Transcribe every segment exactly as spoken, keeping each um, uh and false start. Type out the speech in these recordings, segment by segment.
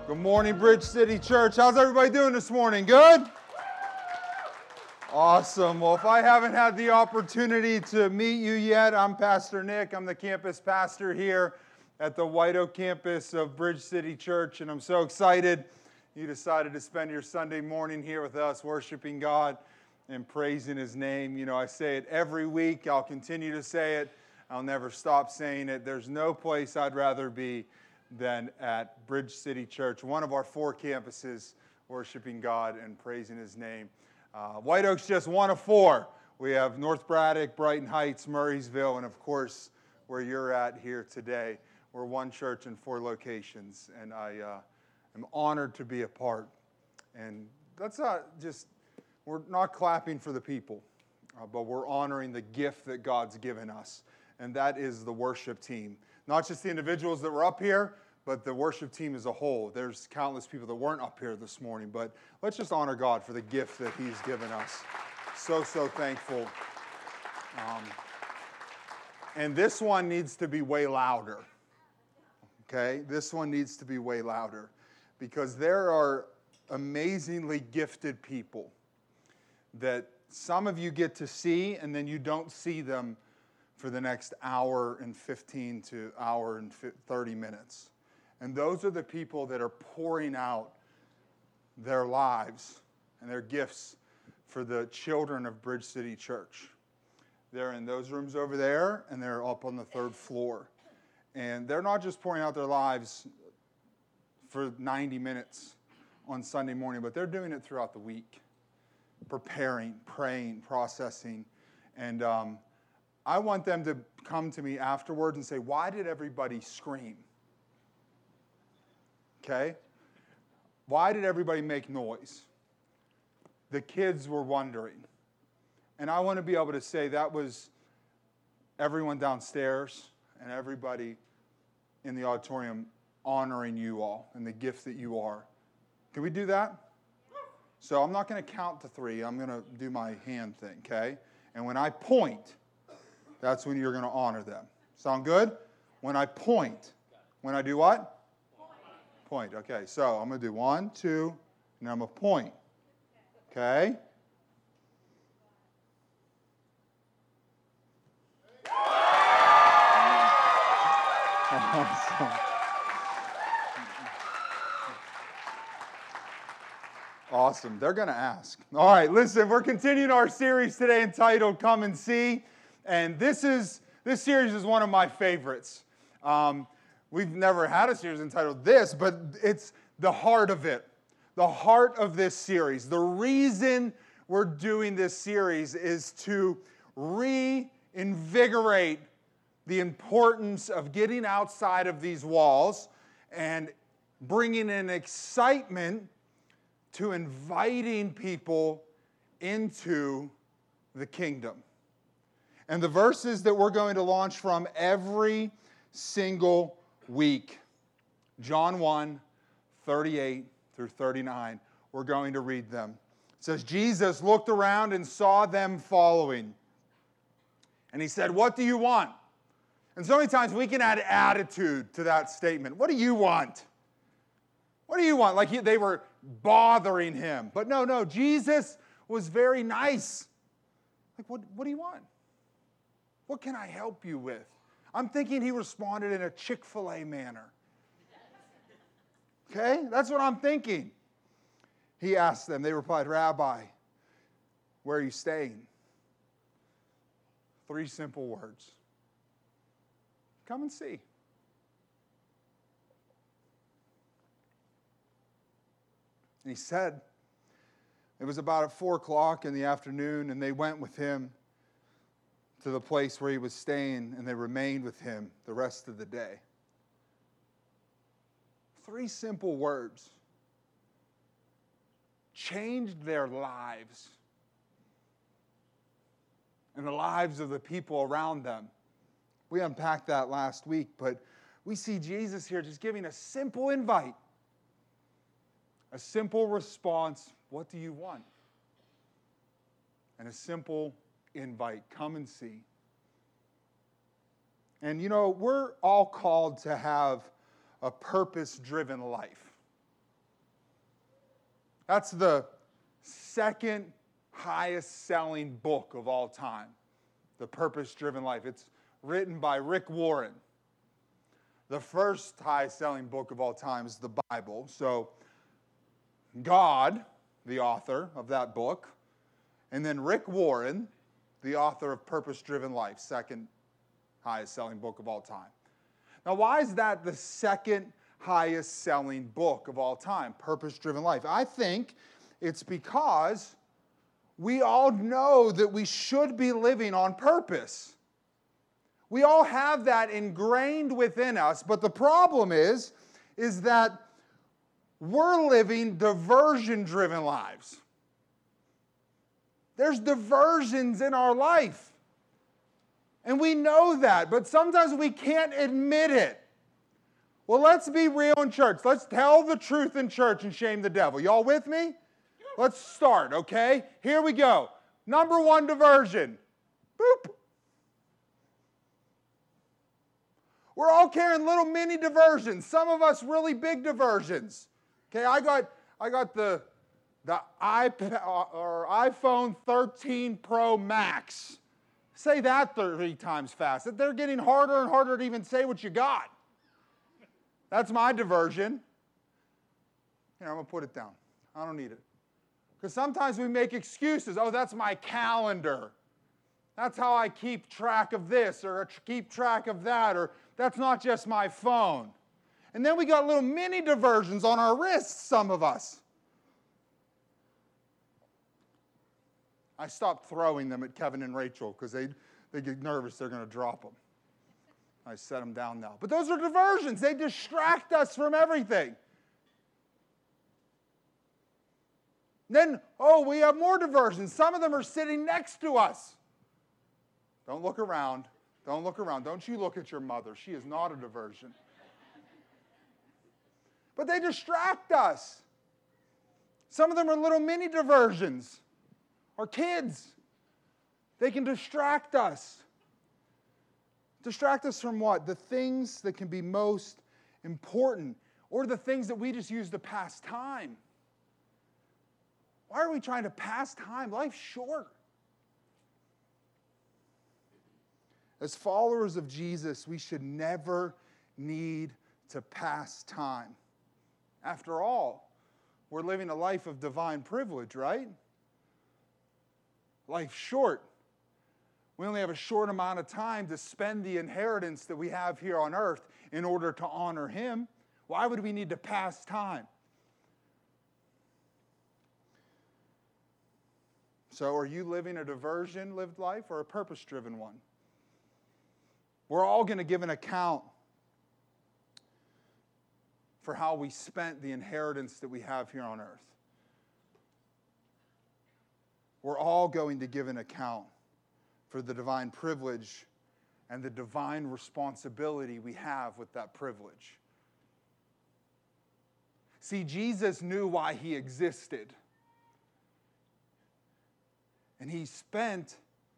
Good morning, Bridge City Church. How's everybody doing this morning? Good? Awesome. Well, if I haven't had the opportunity to meet you yet, I'm Pastor Nick. I'm the campus pastor here at the White Oak campus of Bridge City Church, and I'm so excited you decided to spend your Sunday morning here with us, worshiping God and praising His name. You know, I say it every week. I'll continue to say it. I'll never stop saying it. There's no place I'd rather be than at Bridge City Church, one of our four campuses, worshiping God and praising His name. Uh, White Oak's just one of four. We have North Braddock, Brighton Heights, Murraysville, and of course, where you're at here today. We're one church in four locations, and I uh, am honored to be a part. And let's not just, we're not clapping for the people, uh, but we're honoring the gift that God's given us, and that is the worship team. Not just the individuals that were up here, but the worship team as a whole. There's countless people that weren't up here this morning, but let's just honor God for the gift that He's given us. So, so thankful. Um, and this one needs to be way louder. Okay? This one needs to be way louder because there are amazingly gifted people that some of you get to see and then you don't see them for the next hour and fifteen to hour and thirty minutes. And those are the people that are pouring out their lives and their gifts for the children of Bridge City Church. They're in those rooms over there, and they're up on the third floor. And they're not just pouring out their lives for ninety minutes on Sunday morning, but they're doing it throughout the week, preparing, praying, processing. And um, I want them to come to me afterwards and say, why did everybody scream? Okay? Why did everybody make noise? The kids were wondering. And I want to be able to say that was everyone downstairs and everybody in the auditorium honoring you all and the gift that you are. Can we do that? So I'm not going to count to three. I'm going to do my hand thing, okay? And when I point, that's when you're going to honor them. Sound good? When I point. When I do what? Point. Okay, so I'm going to do one, two, and I'm going to point. Okay? Awesome. Awesome. They're going to ask. All right, listen, we're continuing our series today entitled Come and See. And this is this series is one of my favorites. Um, we've never had a series entitled this, but it's the heart of it. The heart of this series. The reason we're doing this series is to reinvigorate the importance of getting outside of these walls and bringing in excitement to inviting people into the kingdom. And the verses that we're going to launch from every single week, John one, thirty-eight through thirty-nine, we're going to read them. It says, Jesus looked around and saw them following. And He said, what do you want? And so many times we can add attitude to that statement. What do you want? What do you want? Like he, they were bothering Him. But no, no, Jesus was very nice. Like, what, what do you want? What can I help you with? I'm thinking He responded in a Chick-fil-A manner. Okay? That's what I'm thinking. He asked them. They replied, Rabbi, where are you staying? Three simple words. Come and see. And He said, it was about at four o'clock in the afternoon, and they went with Him to the place where He was staying, and they remained with Him the rest of the day. Three simple words changed their lives and the lives of the people around them. We unpacked that last week, but we see Jesus here just giving a simple invite, a simple response, what do you want? And a simple invite, come and see. And you know, we're all called to have a purpose-driven life. That's the second highest selling book of all time, The Purpose-Driven Life. It's written by Rick Warren. The first highest selling book of all time is the Bible. So God, the author of that book, and then Rick Warren, the author of Purpose-Driven Life, second highest selling book of all time. Now, why is that the second highest selling book of all time, Purpose-Driven Life? I think it's because we all know that we should be living on purpose. We all have that ingrained within us, but the problem is, is that we're living diversion-driven lives. There's diversions in our life. And we know that, but sometimes we can't admit it. Well, let's be real in church. Let's tell the truth in church and shame the devil. Y'all with me? Let's start, okay? Here we go. Number one diversion. Boop. We're all carrying little mini diversions. Some of us really big diversions. Okay, I got I got the the iPad or iPhone thirteen Pro Max. Say that thirty times fast. They're getting harder and harder to even say what you got. That's my diversion. Here, I'm going to put it down. I don't need it. Because sometimes we make excuses. Oh, that's my calendar. That's how I keep track of this or keep track of that. Or that's not just my phone. And then we got little mini diversions on our wrists, some of us. I stopped throwing them at Kevin and Rachel because they, they get nervous they're going to drop them. I set them down now. But those are diversions. They distract us from everything. Then, oh, we have more diversions. Some of them are sitting next to us. Don't look around. Don't look around. Don't you look at your mother. She is not a diversion. But they distract us. Some of them are little mini diversions. Our kids, they can distract us. Distract us from what? The things that can be most important, or the things that we just use to pass time. Why are we trying to pass time? Life's short. As followers of Jesus, we should never need to pass time. After all, we're living a life of divine privilege, right? Life's short. We only have a short amount of time to spend the inheritance that we have here on earth in order to honor Him. Why would we need to pass time? So are you living a diversion-lived life or a purpose-driven one? We're all going to give an account for how we spent the inheritance that we have here on earth. We're all going to give an account for the divine privilege and the divine responsibility we have with that privilege. See, Jesus knew why He existed. And He spent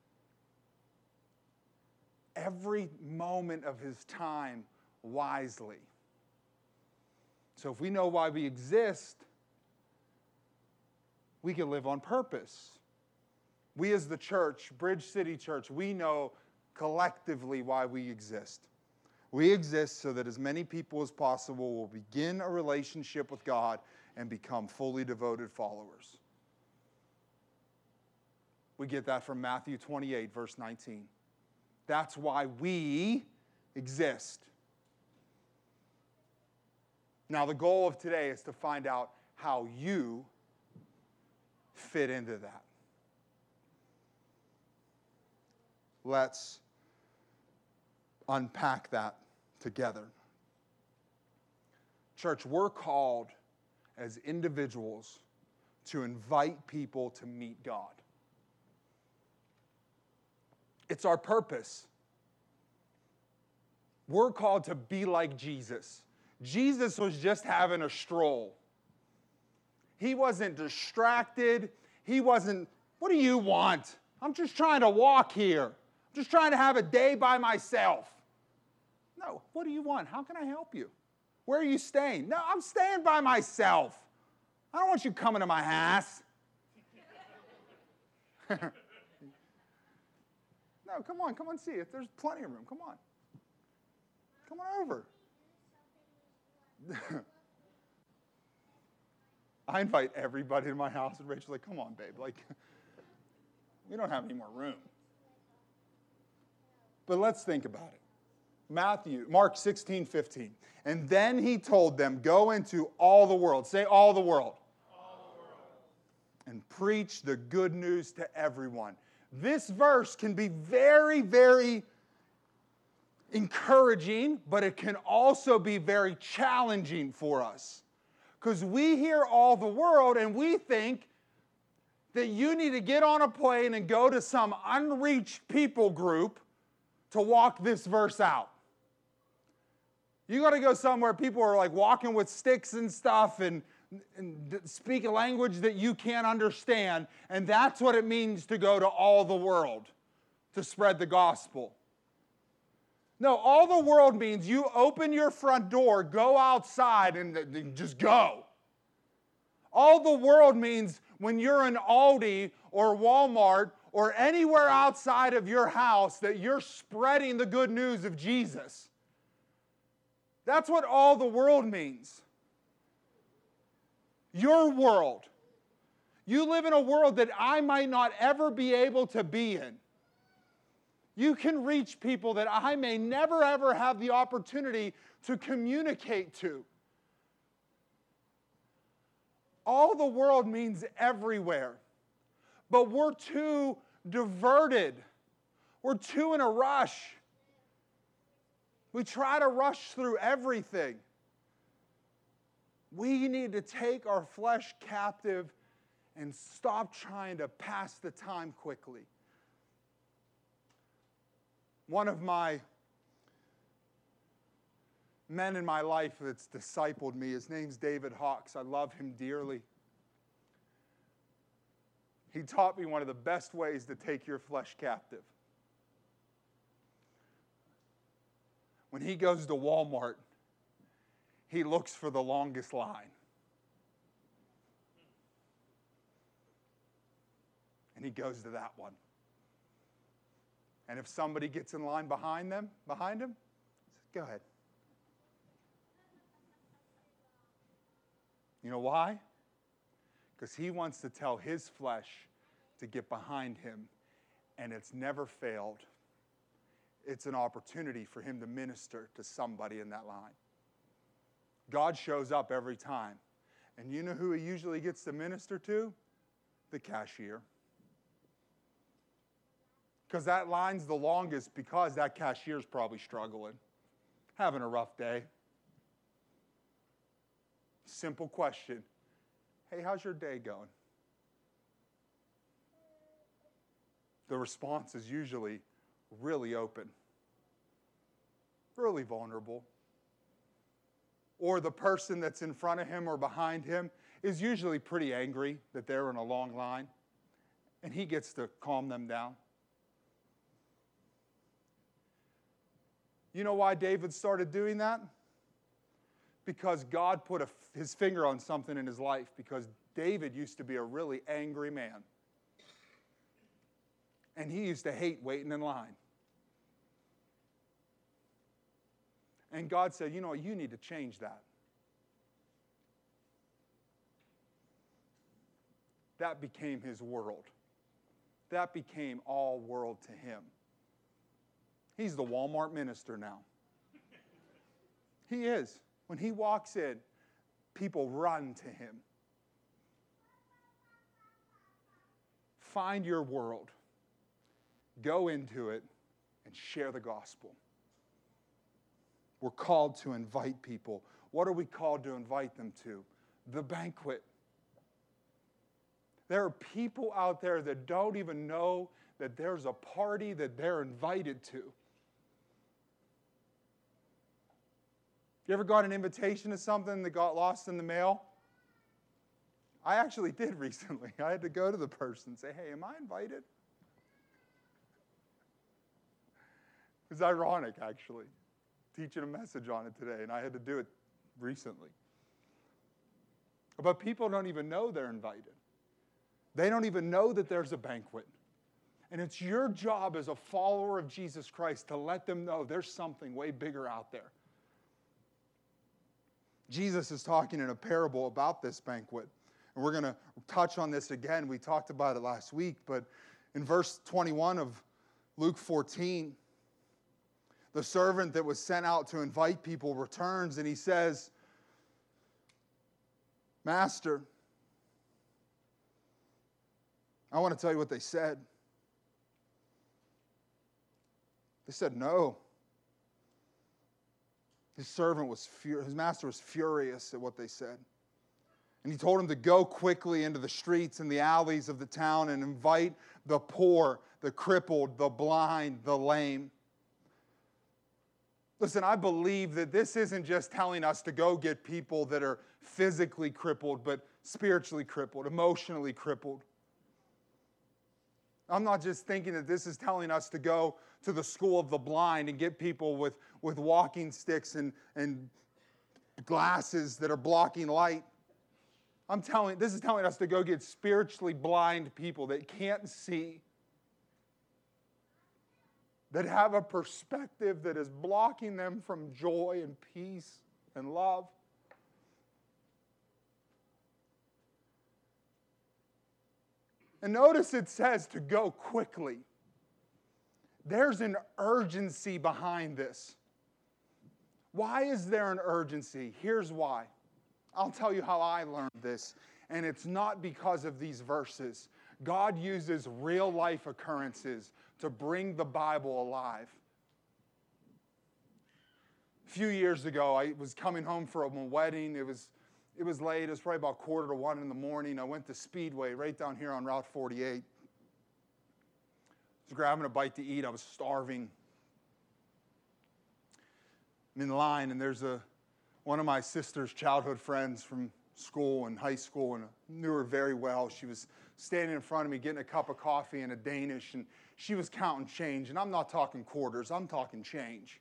every moment of His time wisely. So if we know why we exist, we can live on purpose. We as the church, Bridge City Church, we know collectively why we exist. We exist so that as many people as possible will begin a relationship with God and become fully devoted followers. We get that from Matthew twenty-eight, verse nineteen. That's why we exist. Now, the goal of today is to find out how you fit into that. Let's unpack that together. Church, we're called as individuals to invite people to meet God. It's our purpose. We're called to be like Jesus. Jesus was just having a stroll. He wasn't distracted. He wasn't, what do you want? I'm just trying to walk here. I'm just trying to have a day by myself. No, what do you want? How can I help you? Where are you staying? No, I'm staying by myself. I don't want you coming to my house. No, come on, come on, see it. There's plenty of room. Come on. Come on over. I invite everybody to my house, and Rachel's like, come on, babe. Like, we don't have any more room. But let's think about it. Matthew, Mark sixteen, fifteen. And then he told them, go into all the world. Say all the world. All the world. And preach the good news to everyone. This verse can be very, very encouraging, but it can also be very challenging for us. Because we hear all the world and we think that you need to get on a plane and go to some unreached people group to walk this verse out. You got to go somewhere people are like walking with sticks and stuff and, and speak a language that you can't understand. And that's what it means to go to all the world to spread the gospel. No, all the world means you open your front door, go outside, and, and just go. All the world means when you're in Aldi or Walmart or anywhere outside of your house that you're spreading the good news of Jesus. That's what all the world means. Your world. You live in a world that I might not ever be able to be in. You can reach people that I may never ever have the opportunity to communicate to. All the world means everywhere. But we're too diverted. We're too in a rush. We try to rush through everything. We need to take our flesh captive and stop trying to pass the time quickly. One of my men in my life that's discipled me, his name's David Hawks. I love him dearly. He taught me one of the best ways to take your flesh captive. When he goes to Walmart, he looks for the longest line. And he goes to that one. And if somebody gets in line behind them, behind him, he says, go ahead. You know why? Because he wants to tell his flesh to get behind him, and it's never failed. It's an opportunity for him to minister to somebody in that line. God shows up every time. And you know who he usually gets to minister to? The cashier. Because that line's the longest because that cashier's probably struggling, having a rough day. Simple question. Hey, how's your day going? The response is usually really open, really vulnerable. Or the person that's in front of him or behind him is usually pretty angry that they're in a long line, and he gets to calm them down. You know why David started doing that? Because God put a, his finger on something in his life, because David used to be a really angry man. And he used to hate waiting in line. And God said, you know, you need to change that. That became his world. That became all world to him. He's the Walmart minister now. He is. When he walks in, people run to him. Find your world. Go into it and share the gospel. We're called to invite people. What are we called to invite them to? The banquet. There are people out there that don't even know that there's a party that they're invited to. You ever got an invitation to something that got lost in the mail? I actually did recently. I had to go to the person and say, hey, am I invited? It's ironic, actually, teaching a message on it today, and I had to do it recently. But people don't even know they're invited. They don't even know that there's a banquet. And it's your job as a follower of Jesus Christ to let them know there's something way bigger out there. Jesus is talking in a parable about this banquet. And we're going to touch on this again. We talked about it last week. But in verse twenty-one of Luke fourteen, the servant that was sent out to invite people returns, and he says, Master, I want to tell you what they said. They said no. His servant was fur- his master was furious at what they said. And he told him to go quickly into the streets and the alleys of the town and invite the poor, the crippled, the blind, the lame. Listen, I believe that this isn't just telling us to go get people that are physically crippled, but spiritually crippled, emotionally crippled. I'm not just thinking that this is telling us to go to the school of the blind and get people with, with walking sticks and, and glasses that are blocking light. I'm telling, this is telling us to go get spiritually blind people that can't see, that have a perspective that is blocking them from joy and peace and love. And notice it says to go quickly. There's an urgency behind this. Why is there an urgency? Here's why. I'll tell you how I learned this. And it's not because of these verses. God uses real life occurrences to bring the Bible alive. A few years ago, I was coming home from a wedding. It was, it was late. It was probably about quarter to one in the morning. I went to Speedway right down here on Route forty-eight. I was grabbing a bite to eat. I was starving. I'm in line, and there's a one of my sister's childhood friends from school and high school, and I knew her very well. She was standing in front of me getting a cup of coffee and a Danish, and she was counting change. And I'm not talking quarters. I'm talking change.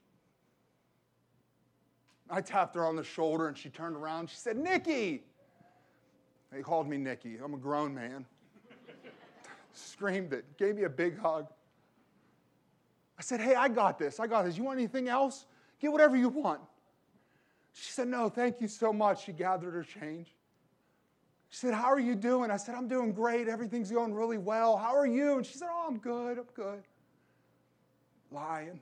I tapped her on the shoulder, and she turned around. She said, Nikki. They called me Nikki. I'm a grown man. Screamed it. Gave me a big hug. I said, hey, I got this. I got this. You want anything else? Get whatever you want. She said, no, thank you so much. She gathered her change. She said, how are you doing? I said, I'm doing great. Everything's going really well. How are you? And she said, oh, I'm good. I'm good. Lying.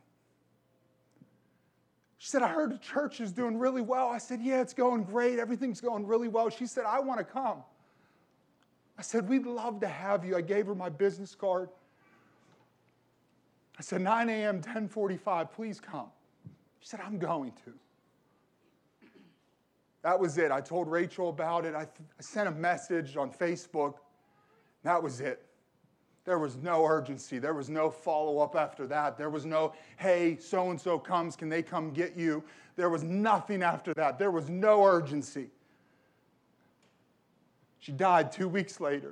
She said, I heard the church is doing really well. I said, yeah, it's going great. Everything's going really well. She said, I want to come. I said, we'd love to have you. I gave her my business card. I said, nine a.m., ten forty-five, please come. She said, I'm going to. That was it. I told Rachel about it. I, th- I sent a message on Facebook. That was it. There was no urgency. There was no follow-up after that. There was no, hey, so-and-so comes. Can they come get you? There was nothing after that. There was no urgency. She died two weeks later.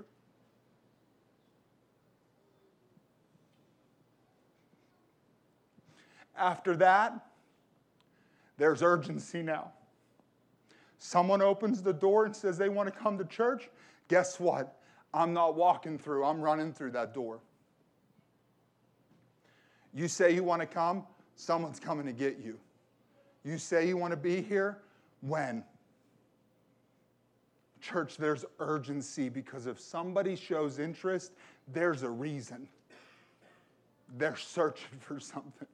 After that, there's urgency now. Someone opens the door and says they want to come to church. Guess what? I'm not walking through. I'm running through that door. You say you want to come, someone's coming to get you. You say you want to be here, when? Church, there's urgency because if somebody shows interest, there's a reason. They're searching for something.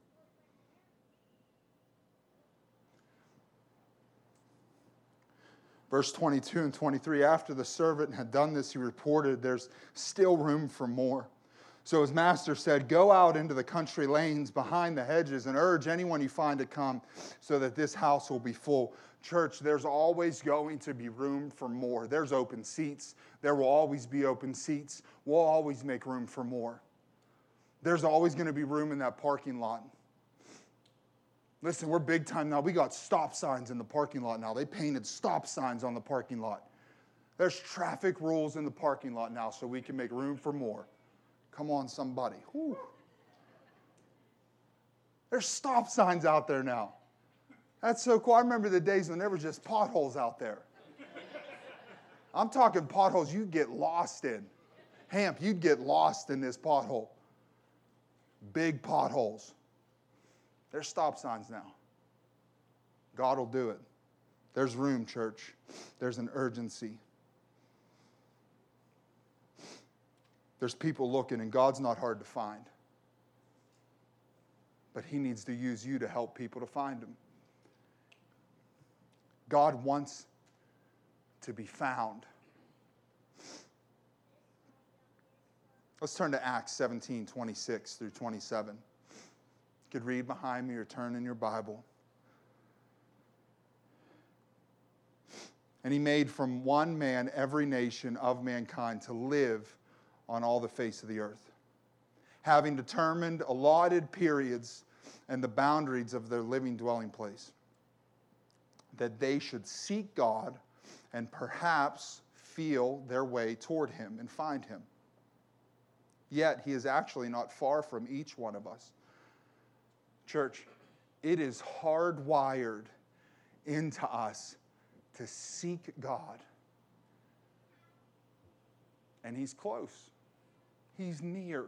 Verse twenty-two and twenty-three, after the servant had done this, he reported, there's still room for more. So his master said, go out into the country lanes behind the hedges and urge anyone you find to come so that this house will be full. Church, there's always going to be room for more. There's open seats. There will always be open seats. We'll always make room for more. There's always going to be room in that parking lot. Listen, we're big time now. We got stop signs in the parking lot now. They painted stop signs on the parking lot. There's traffic rules in the parking lot now so we can make room for more. Come on, somebody. Whew. There's stop signs out there now. That's so cool. I remember the days when there were just potholes out there. I'm talking potholes you'd get lost in. Hamp, you'd get lost in this pothole. Big potholes. There's stop signs now. God will do it. There's room, church. There's an urgency. There's people looking, and God's not hard to find. But he needs to use you to help people to find him. God wants to be found. Let's turn to Acts seventeen, twenty-six through twenty-seven. You could read behind me or turn in your Bible. And he made from one man every nation of mankind to live on all the face of the earth, having determined allotted periods and the boundaries of their living dwelling place, that they should seek God and perhaps feel their way toward him and find him. Yet he is actually not far from each one of us. Church, it is hardwired into us to seek God. And he's close. He's near.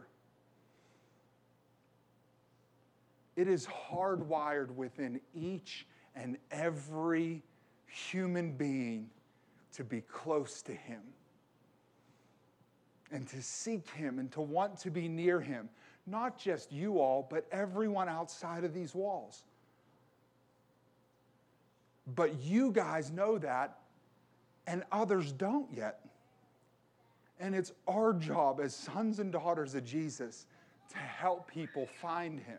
It is hardwired within each and every human being to be close to him and to seek him and to want to be near him. Not just you all, but everyone outside of these walls. But you guys know that, and others don't yet. And it's our job as sons and daughters of Jesus to help people find him.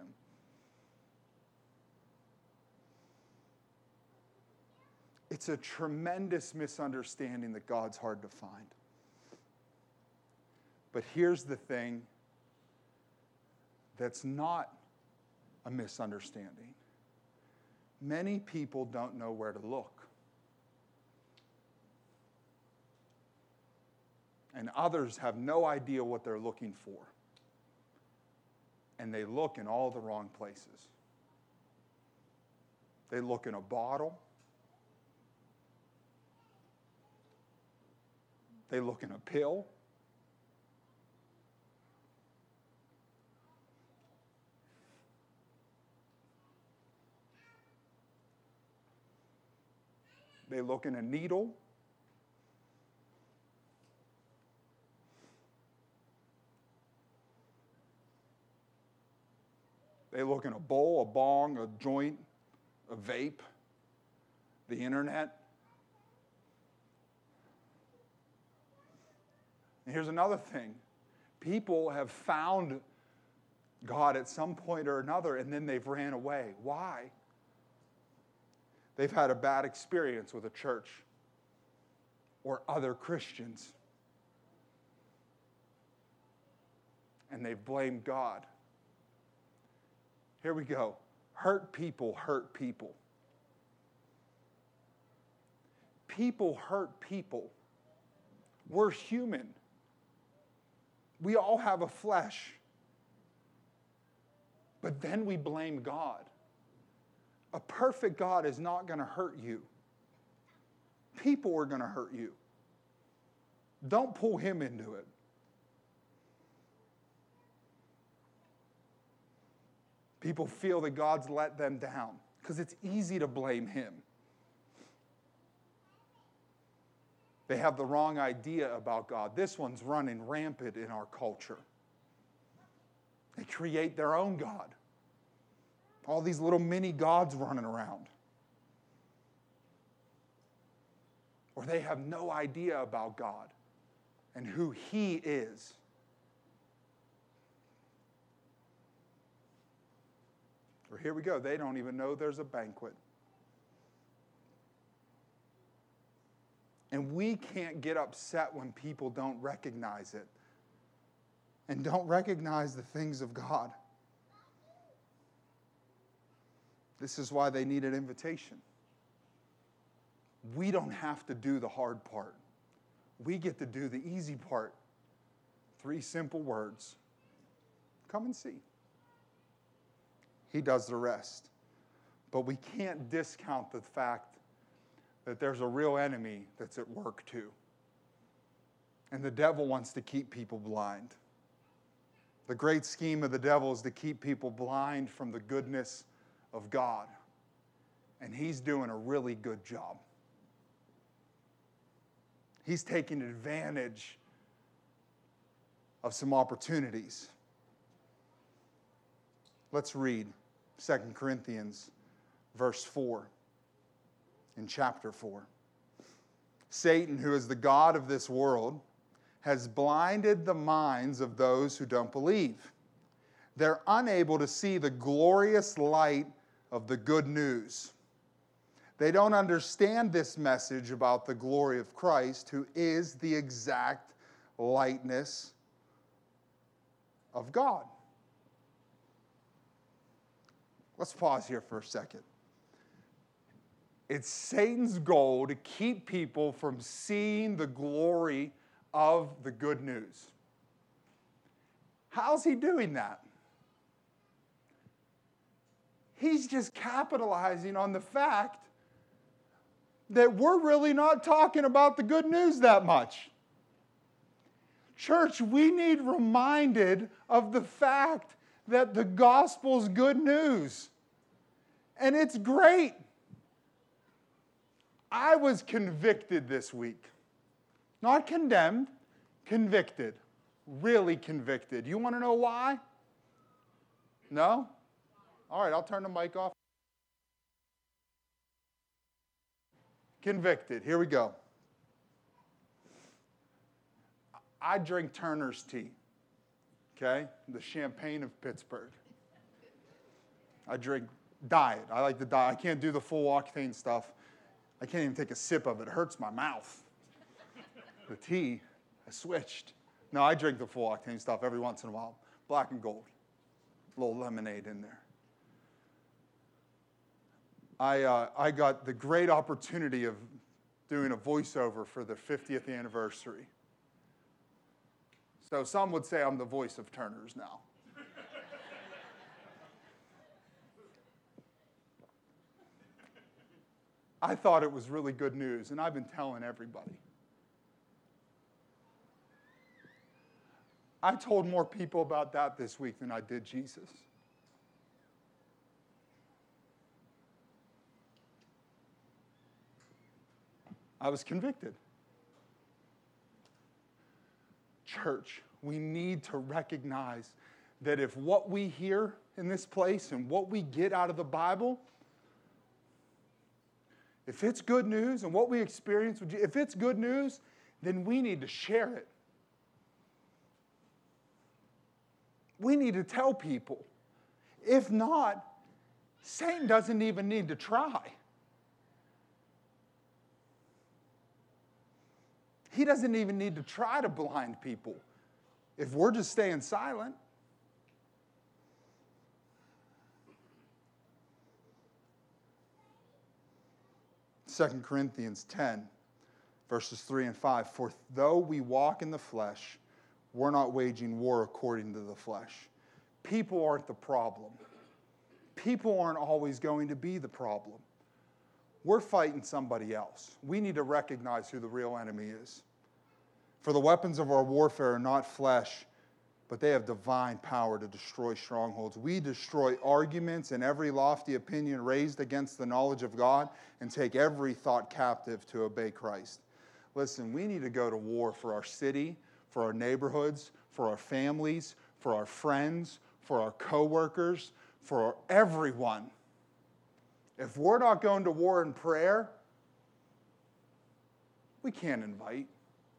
It's a tremendous misunderstanding that God's hard to find. But here's the thing that's not a misunderstanding. Many people don't know where to look. And others have no idea what they're looking for. And they look in all the wrong places. They look in a bottle. They look in a pill. They look in a needle. They look in a bowl, a bong, a joint, a vape, the internet. And here's another thing. People have found God at some point or another, and then they've ran away. Why? They've had a bad experience with a church or other Christians. And they've blamed God. Here we go. Hurt people hurt people. People hurt people. We're human. We all have a flesh. But then we blame God. A perfect God is not going to hurt you. People are going to hurt you. Don't pull him into it. People feel that God's let them down because it's easy to blame him. They have the wrong idea about God. This one's running rampant in our culture. They create their own God. All these little mini gods running around. Or they have no idea about God and who he is. Or here we go, they don't even know there's a banquet. And we can't get upset when people don't recognize it and don't recognize the things of God. This is why they need an invitation. We don't have to do the hard part. We get to do the easy part. Three simple words. Come and see. He does the rest. But we can't discount the fact that there's a real enemy that's at work too. And the devil wants to keep people blind. The great scheme of the devil is to keep people blind from the goodness of God. And he's doing a really good job. He's taking advantage of some opportunities. Let's read Second Corinthians verse four in chapter four. Satan, who is the god of this world, has blinded the minds of those who don't believe. They're unable to see the glorious light of the good news. They don't understand this message about the glory of Christ, who is the exact likeness of God. Let's pause here for a second. It's Satan's goal to keep people from seeing the glory of the good news. How's he doing that? He's just capitalizing on the fact that we're really not talking about the good news that much. Church, we need reminded of the fact that the gospel's good news. And it's great. I was convicted this week. Not condemned, convicted. Really convicted. You want to know why? No? All right, I'll turn the mic off. Convicted. Here we go. I drink Turner's tea, okay? The champagne of Pittsburgh. I drink diet. I like the diet. I can't do the full octane stuff. I can't even take a sip of it. It hurts my mouth. The tea, I switched. No, I drink the full octane stuff every once in a while. Black and gold. A little lemonade in there. I, uh, I got the great opportunity of doing a voiceover for the fiftieth anniversary. So some would say I'm the voice of Turner's now. I thought it was really good news, and I've been telling everybody. I told more people about that this week than I did Jesus. I was convicted. Church, we need to recognize that if what we hear in this place and what we get out of the Bible, if it's good news and what we experience, if it's good news, then we need to share it. We need to tell people. If not, Satan doesn't even need to try. He doesn't even need to try to blind people if we're just staying silent. Second Corinthians ten, verses three and five. For though we walk in the flesh, we're not waging war according to the flesh. People aren't the problem. People aren't always going to be the problem. We're fighting somebody else. We need to recognize who the real enemy is. For the weapons of our warfare are not flesh, but they have divine power to destroy strongholds. We destroy arguments and every lofty opinion raised against the knowledge of God and take every thought captive to obey Christ. Listen, we need to go to war for our city, for our neighborhoods, for our families, for our friends, for our coworkers, for everyone. If we're not going to war in prayer, we can't invite.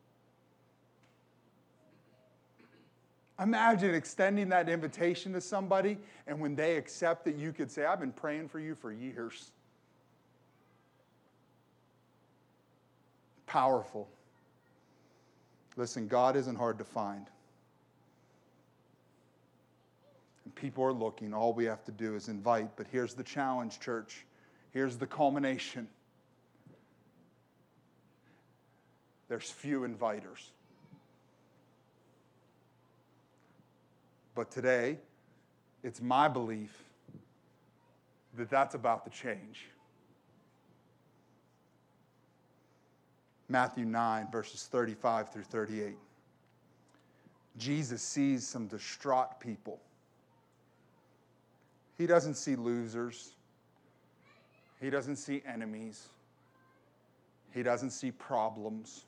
Imagine extending that invitation to somebody, and when they accept it, you could say, I've been praying for you for years. Powerful. Listen, God isn't hard to find. And people are looking. All we have to do is invite. But here's the challenge, church. Here's the culmination. There's few inviters. But today, it's my belief that that's about to change. Matthew nine, verses thirty-five through thirty-eight. Jesus sees some distraught people. He doesn't see losers. He doesn't see enemies. He doesn't see problems.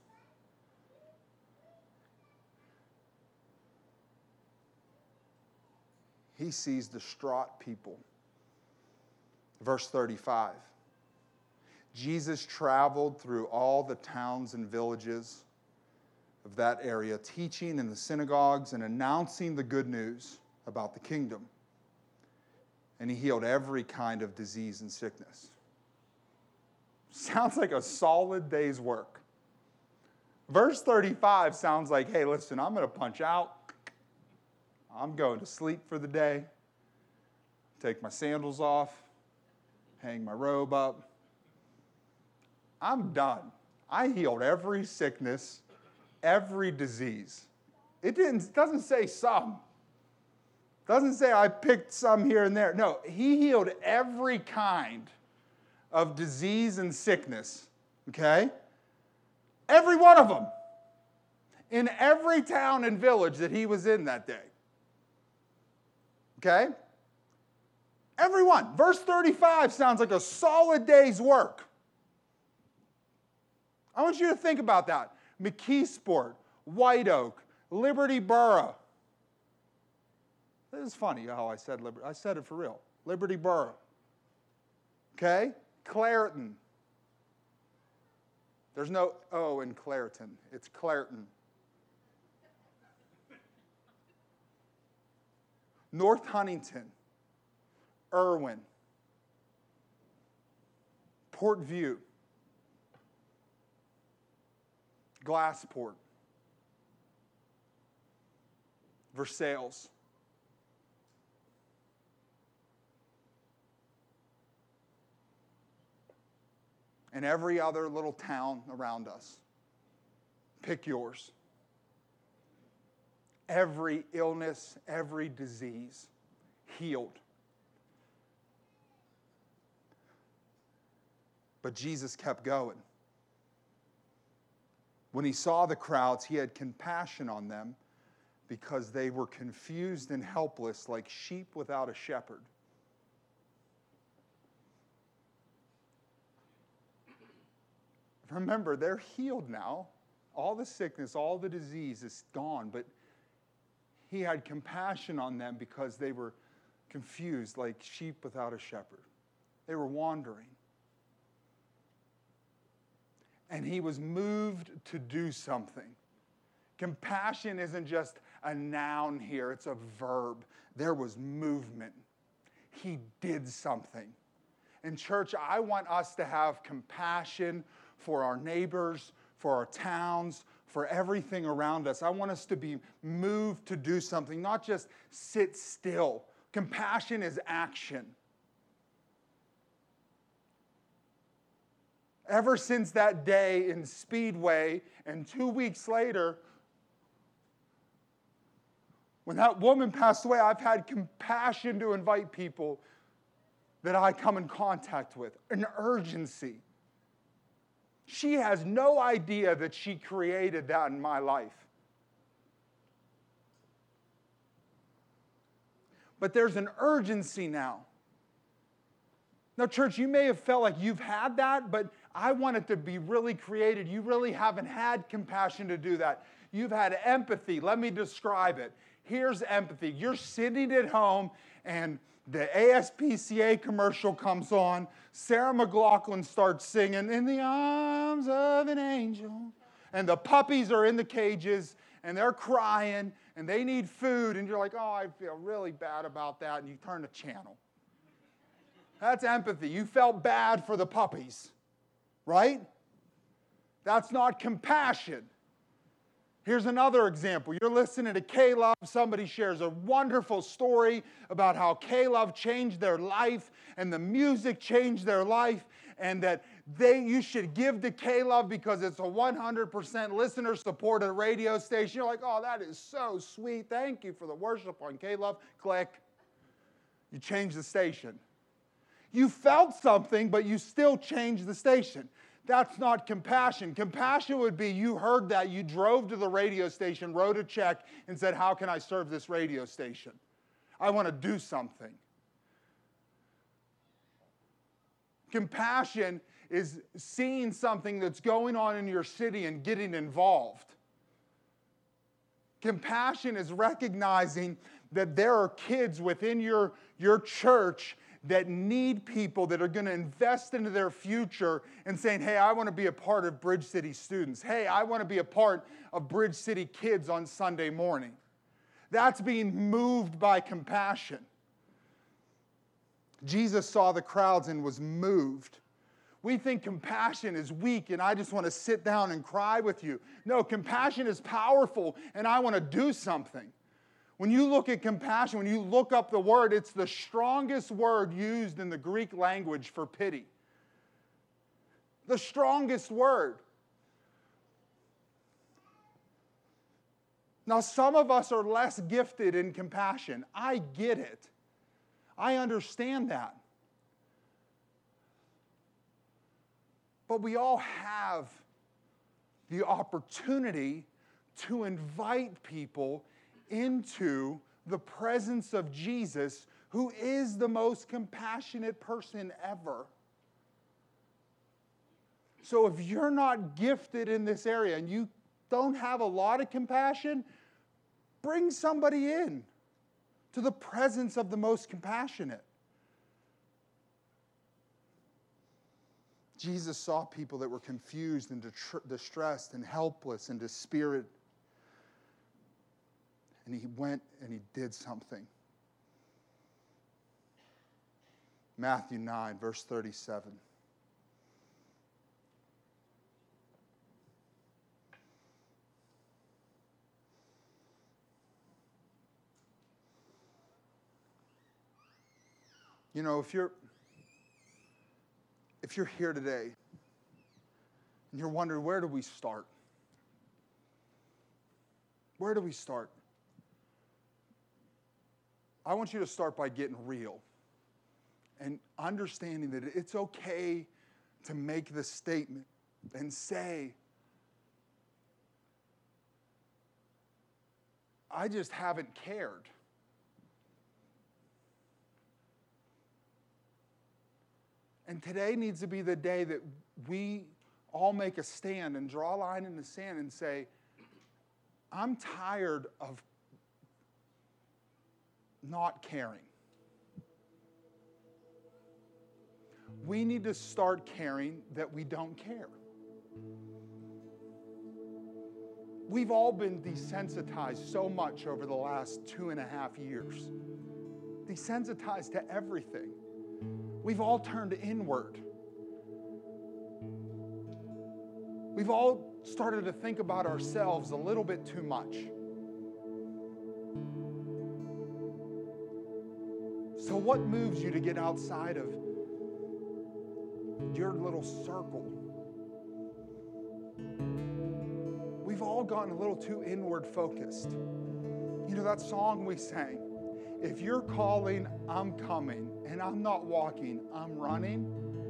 He sees distraught people. Verse thirty-five. Jesus traveled through all the towns and villages of that area, teaching in the synagogues and announcing the good news about the kingdom. And he healed every kind of disease and sickness. Sounds like a solid day's work. Verse thirty-five sounds like, hey, listen, I'm going to punch out. I'm going to sleep for the day. Take my sandals off. Hang my robe up. I'm done. I healed every sickness, every disease. It didn't, doesn't say some. Doesn't say I picked some here and there. No, he healed every kind of disease and sickness. Okay? Every one of them. In every town and village that he was in that day. Okay? Everyone. Verse thirty-five sounds like a solid day's work. I want you to think about that. McKeesport, White Oak, Liberty Borough. This is funny how I said Liberty. I said it for real. Liberty Borough. Okay? Clareton. There's no O in Clareton. It's Clareton. North Huntington. Irwin. Port View. Glassport. Versailles. And every other little town around us. Pick yours. Every illness, every disease healed. But Jesus kept going. When he saw the crowds, he had compassion on them because they were confused and helpless like sheep without a shepherd. Remember, they're healed now. All the sickness, all the disease is gone, but he had compassion on them because they were confused like sheep without a shepherd. They were wandering. And he was moved to do something. Compassion isn't just a noun here, it's a verb. There was movement. He did something. In church, I want us to have compassion for our neighbors, for our towns, for everything around us. I want us to be moved to do something, not just sit still. Compassion is action. Ever since that day in Speedway, and two weeks later, when that woman passed away, I've had compassion to invite people that I come in contact with, an urgency. She has no idea that she created that in my life. But there's an urgency now. Now, church, you may have felt like you've had that, but I want it to be really created. You really haven't had compassion to do that. You've had empathy. Let me describe it. Here's empathy. You're sitting at home, and the A S P C A commercial comes on. Sarah McLachlan starts singing, "In the Arms of an Angel." And the puppies are in the cages, and they're crying, and they need food. And you're like, oh, I feel really bad about that. And you turn the channel. That's empathy. You felt bad for the puppies, right? That's not compassion. Here's another example. You're listening to K-Love. Somebody shares a wonderful story about how K-Love changed their life and the music changed their life, and that they you should give to K-Love because it's a one hundred percent listener-supported radio station. You're like, oh, that is so sweet. Thank you for the worship on K-Love. Click. You change the station. You felt something, but you still changed the station. That's not compassion. Compassion would be you heard that, you drove to the radio station, wrote a check, and said, how can I serve this radio station? I want to do something. Compassion is seeing something that's going on in your city and getting involved. Compassion is recognizing that there are kids within your, your church that need people that are going to invest into their future and saying, hey, I want to be a part of Bridge City students. Hey, I want to be a part of Bridge City kids on Sunday morning. That's being moved by compassion. Jesus saw the crowds and was moved. We think compassion is weak and I just want to sit down and cry with you. No, compassion is powerful and I want to do something. When you look at compassion, when you look up the word, it's the strongest word used in the Greek language for pity. The strongest word. Now, some of us are less gifted in compassion. I get it. I understand that. But we all have the opportunity to invite people into the presence of Jesus, who is the most compassionate person ever. So if you're not gifted in this area and you don't have a lot of compassion, bring somebody in to the presence of the most compassionate. Jesus saw people that were confused and distressed and helpless and dispirited. And he went and he did something. Matthew nine, verse thirty-seven. You know, if you're if you're here today and you're wondering, where do we start? Where do we start? I want you to start by getting real and understanding that it's okay to make the statement and say, I just haven't cared. And today needs to be the day that we all make a stand and draw a line in the sand and say, I'm tired of not caring. We need to start caring that we don't care. We've all been desensitized so much over the last two and a half years. Desensitized to everything. We've all turned inward. We've all started to think about ourselves a little bit too much. So what moves you to get outside of your little circle? We've all gotten a little too inward focused. You know that song we sang? If you're calling, I'm coming, and I'm not walking, I'm running.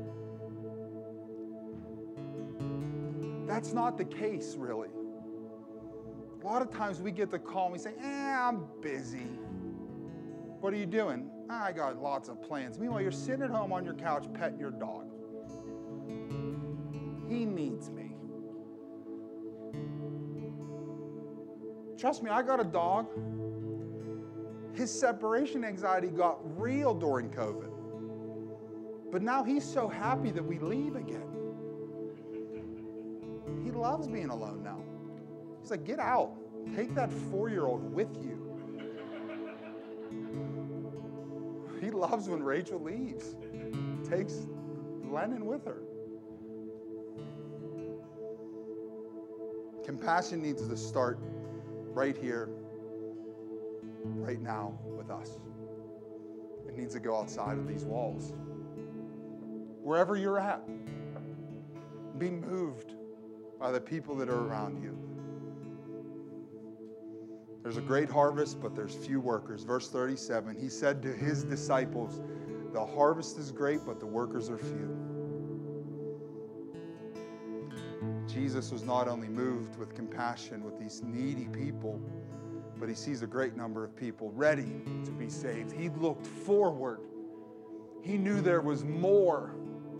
That's not the case, really. A lot of times we get the call and we say, eh, I'm busy. What are you doing? I got lots of plans. Meanwhile, you're sitting at home on your couch petting your dog. He needs me. Trust me, I got a dog. His separation anxiety got real during COVID. But now he's so happy that we leave again. He loves being alone now. He's like, get out. Take that four-year-old with you. He loves when Rachel leaves. Takes Lennon with her. Compassion needs to start right here, right now with us. It needs to go outside of these walls. Wherever you're at, be moved by the people that are around you. There's a great harvest, but there's few workers. Verse thirty-seven, he said to his disciples, the harvest is great, but the workers are few. Jesus was not only moved with compassion with these needy people, but he sees a great number of people ready to be saved. He looked forward. He knew there was more.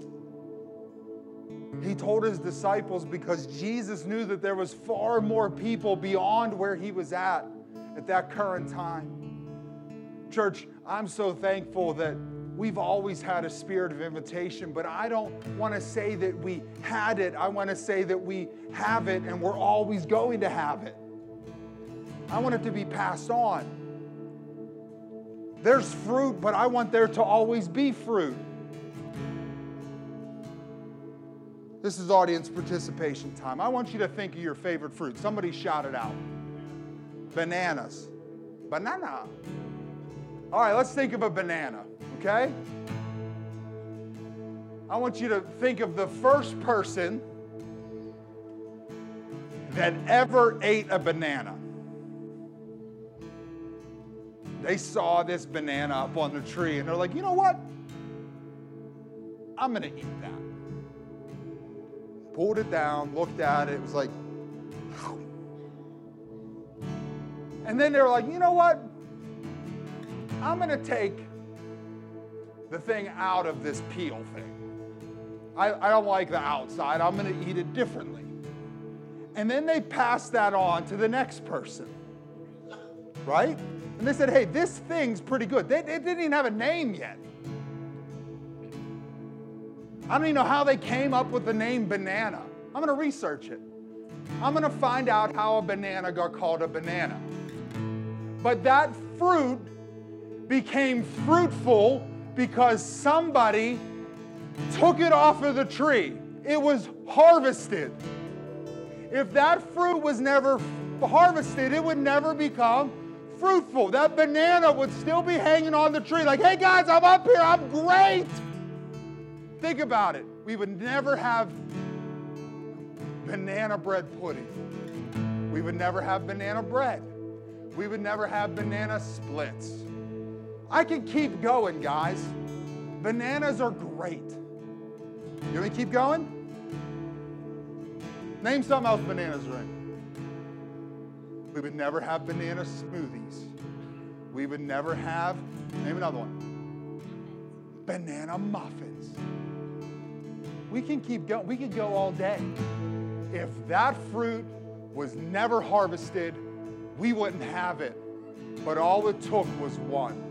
He told his disciples because Jesus knew that there was far more people beyond where he was at at that current time. Church, I'm so thankful that we've always had a spirit of invitation, but I don't want to say that we had it. I want to say that we have it and we're always going to have it. I want it to be passed on. There's fruit, but I want there to always be fruit. This is audience participation time. I want you to think of your favorite fruit. Somebody shout it out. Bananas. Banana. All right, let's think of a banana, okay? I want you to think of the first person that ever ate a banana. They saw this banana up on the tree and they're like, you know what? I'm going to eat that. Pulled it down, looked at it, it was like, and then they were like, you know what? I'm going to take the thing out of this peel thing. I, I don't like the outside. I'm going to eat it differently. And then they passed that on to the next person, right? And they said, hey, this thing's pretty good. They, they didn't even have a name yet. I don't even know how they came up with the name banana. I'm going to research it. I'm going to find out how a banana got called a banana. But that fruit became fruitful because somebody took it off of the tree. It was harvested. If that fruit was never harvested, it would never become fruitful. That banana would still be hanging on the tree like, hey guys, I'm up here, I'm great. Think about it. We would never have banana bread pudding. We would never have banana bread. We would never have banana splits. I could keep going, guys. Bananas are great. You want me to keep going? Name something else bananas are in. We would never have banana smoothies. We would never have, name another one. Banana muffins. We can keep going. We could go all day. If that fruit was never harvested, we wouldn't have it. But all it took was one.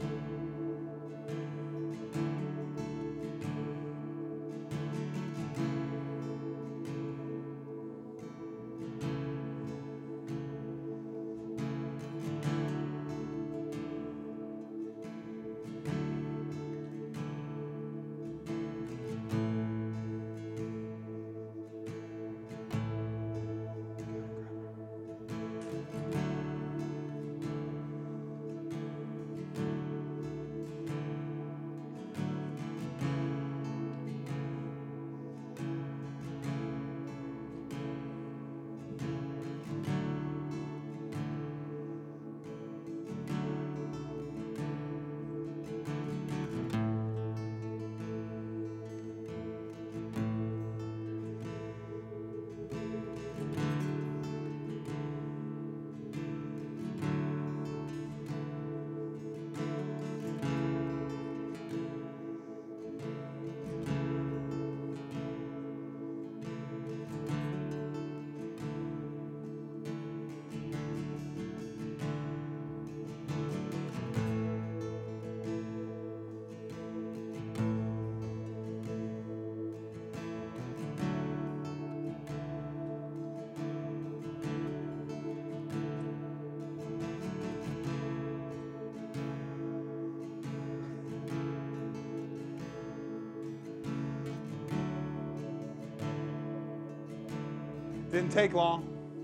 Didn't take long.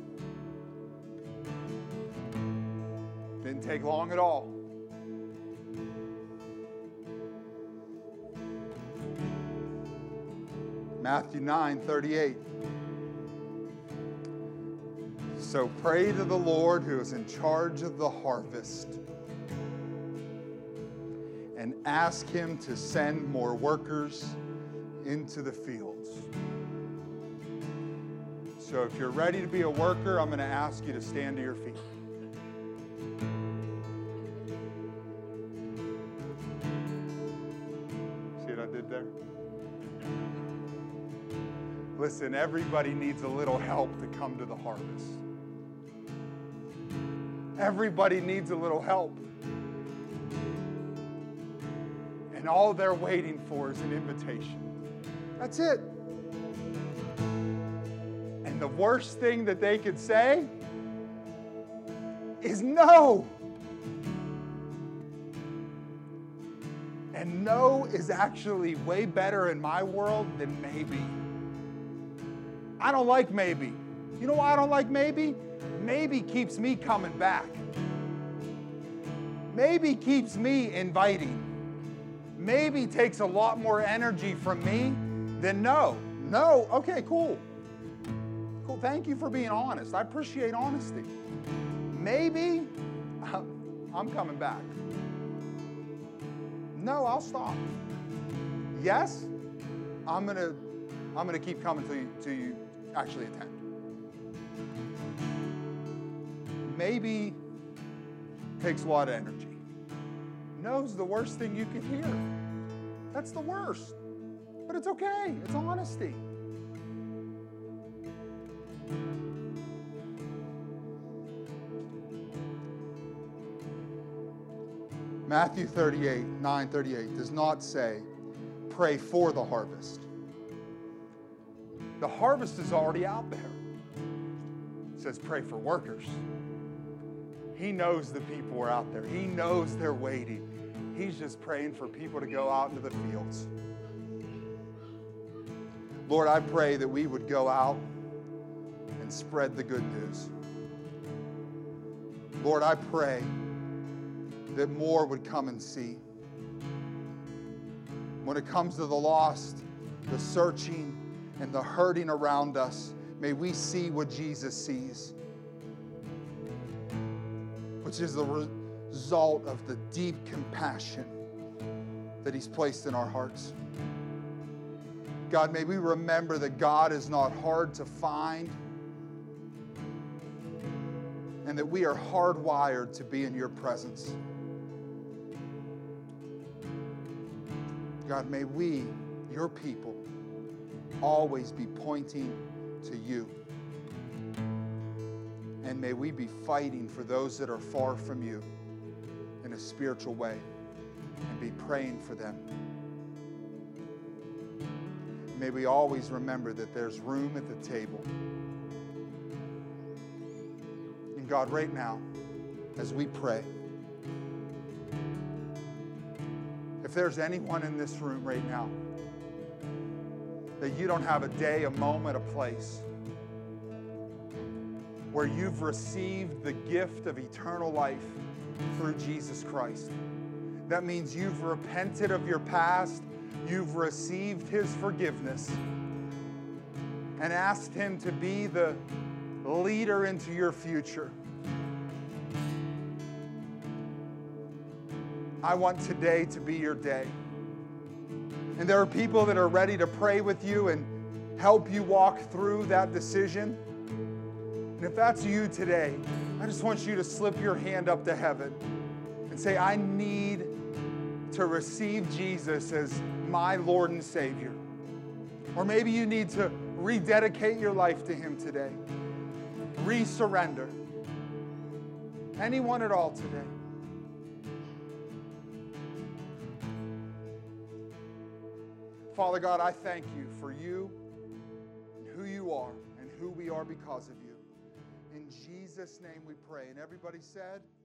Didn't take long at all. Matthew nine thirty-eight. So pray to the Lord who is in charge of the harvest and ask him to send more workers into the fields. So if you're ready to be a worker, I'm going to ask you to stand to your feet. See what I did there? Listen, everybody needs a little help to come to the harvest. Everybody needs a little help. And all they're waiting for is an invitation. That's it. And the worst thing that they could say is no. And no is actually way better in my world than maybe. I don't like maybe. You know why I don't like maybe? Maybe keeps me coming back. Maybe keeps me inviting. Maybe takes a lot more energy from me than no. No, okay, cool. Cool, thank you for being honest. I appreciate honesty. Maybe I'm coming back. No, I'll stop. Yes, I'm gonna, I'm gonna keep coming till you, till you actually attend. Maybe takes a lot of energy. No's the worst thing you can hear. That's the worst. But it's okay. It's honesty. Matthew thirty-eight, nine thirty-eight does not say, pray for the harvest. The harvest is already out there. It says pray for workers. He knows the people are out there. He knows they're waiting. He's just praying for people to go out into the fields. Lord, I pray that we would go out and spread the good news. Lord, I pray that more would come and see. When it comes to the lost, the searching, and the hurting around us, may we see what Jesus sees, which is the result of the deep compassion that He's placed in our hearts. God, may we remember that God is not hard to find and that we are hardwired to be in your presence. God, may we, your people, always be pointing to you. And may we be fighting for those that are far from you in a spiritual way and be praying for them. May we always remember that there's room at the table. And God, right now, as we pray, if there's anyone in this room right now that you don't have a day, a moment, a place where you've received the gift of eternal life through Jesus Christ. That means you've repented of your past, you've received His forgiveness, and asked Him to be the leader into your future. I want today to be your day. And there are people that are ready to pray with you and help you walk through that decision. And if that's you today, I just want you to slip your hand up to heaven and say, I need to receive Jesus as my Lord and Savior. Or maybe you need to rededicate your life to Him today. Resurrender. Anyone at all today. Father God, I thank you for you and who you are and who we are because of you. In Jesus' name we pray. And everybody said...